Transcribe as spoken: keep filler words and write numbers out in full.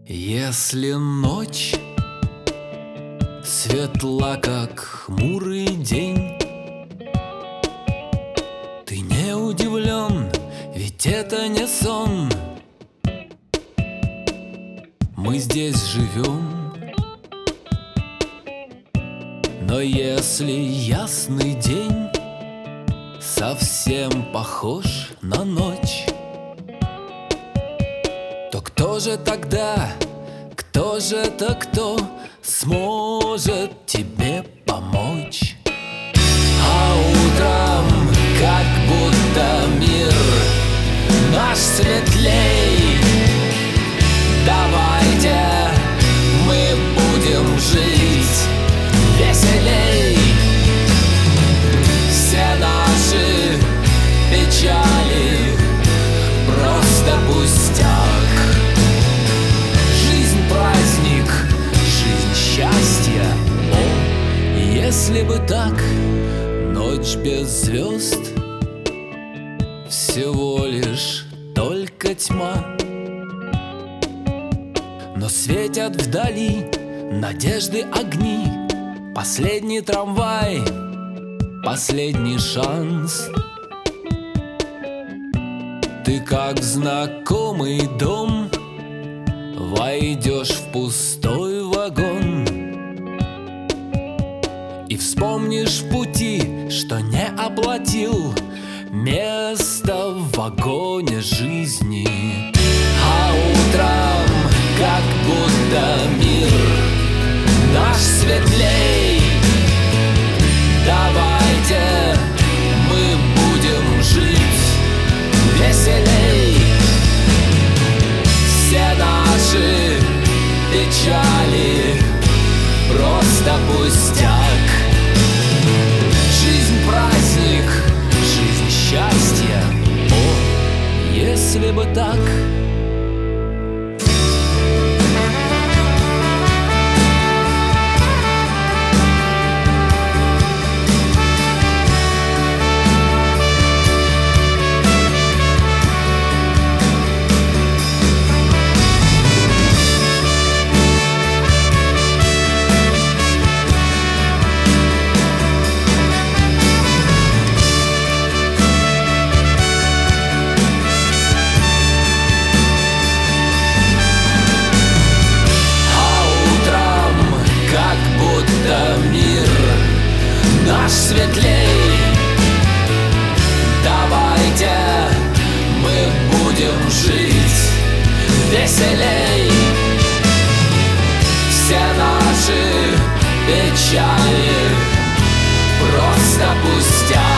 Если ночь светла, как хмурый день, ты не удивлен, ведь это не сон. Мы здесь живем, но если ясный день совсем похож на ночь, то кто же тогда, кто же это кто сможет тебе помочь? А утром как будто мир наш светлей. Давайте мы будем жить веселей. Все наши печали просто пустяк. Жизнь праздник, жизнь счастье. О, если бы так, ночь без звезд, всего лишь только тьма. Но светят вдали надежды огни, последний трамвай, последний шанс. Ты как знакомый дом войдешь в пустой вагон и вспомнишь в пути, что не оплатил место в вагоне жизни. А утром как будто мир наш светлей. Давайте мы будем жить веселей. Все наши печали просто пустяк. Жизнь праздник, жизнь счастье. О, если бы так. Наш светлей. Давайте мы будем жить веселей. Все наши печали просто пустяк.